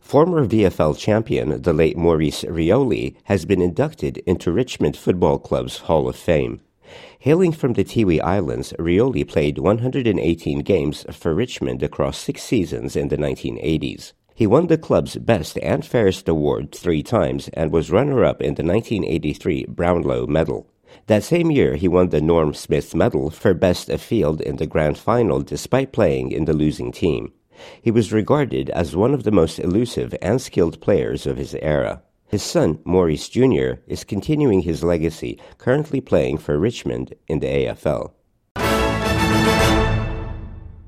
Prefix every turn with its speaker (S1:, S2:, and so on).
S1: Former VFL champion, the late Maurice Rioli, has been inducted into Richmond Football Club's Hall of Fame. Hailing from the Tiwi Islands, Rioli played 118 games for Richmond across 6 seasons in the 1980s. He won the club's Best and Fairest award 3 times and was runner-up in the 1983 Brownlow Medal. That same year, he won the Norm Smith Medal for Best of Field in the Grand Final despite playing in the losing team. He was regarded as one of the most elusive and skilled players of his era. His son, Maurice Jr., is continuing his legacy, currently playing for Richmond in the AFL.